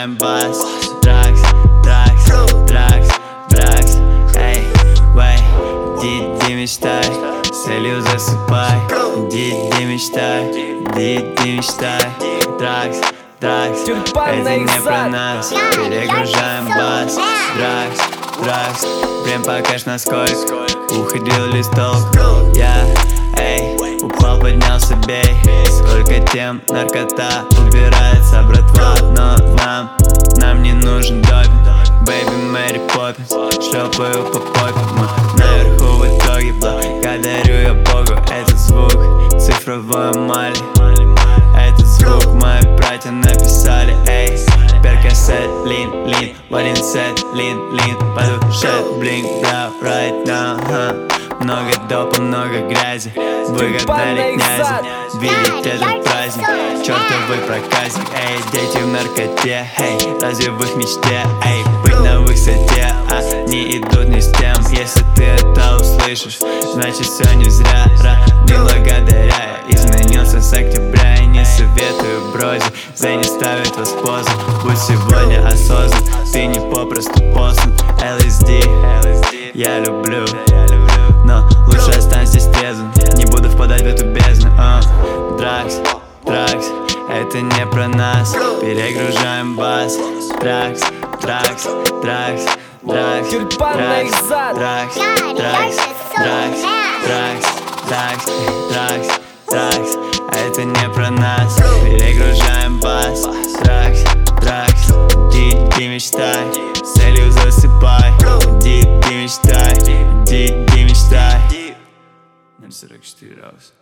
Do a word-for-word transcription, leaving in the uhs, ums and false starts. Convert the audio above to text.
перегружаем бас. Дракс, дракс, дракс, дракс. Эй, вей, иди, иди мечтай, с целью засыпай. Иди, иди мечтай, иди, иди мечтай. Дракс, дракс, это не про нас. Перегружаем бас. Дракс, дракс, прям покажешь насколько уходил листок. Я, эй, упал, поднялся, бей. Сколько тем, наркота убирается, братва. Но нам, нам не нужен допинг. Бэйби Мэри Поппинс, шлепаю по попе. Мы наверху в итоге, благодарю я Богу. Этот звук, цифровой эмали. Этот звук мои братья написали. Эй, перкасет, лин, лин, в один сет, лин, лин. По душе, блинк, да, right now, huh. Много допа, много грязи. Выгадали князя, видеть этот праздник. Чертовый проказник, эй, дети в наркоте. Эй, разве в их мечте, эй, быть на высоте? Они идут не с тем. Если ты это услышишь, значит все не зря. Не благодаря, я изменился с октября. И не советую бродить, за не ставит вас позу. Будь сегодня осознан, ты не попросту послан. эл эс ди, я люблю, но лучше останься здесь трезвым. Не буду впадать в эту бездну. uh. Дракс, дракс, это не про нас. Перегружаем бас. Дракс, дракс, дракс, дракс, дракс, дракс, дракс, дракс, дракс, дракс, дракс, дракс, это не про нас. Перегружаем бас. Дракс, дракс, иди, иди мечтай, с целью засыпай. Иди, иди мечтай, иди, иди мечтай. ноль сорок четыре Раус.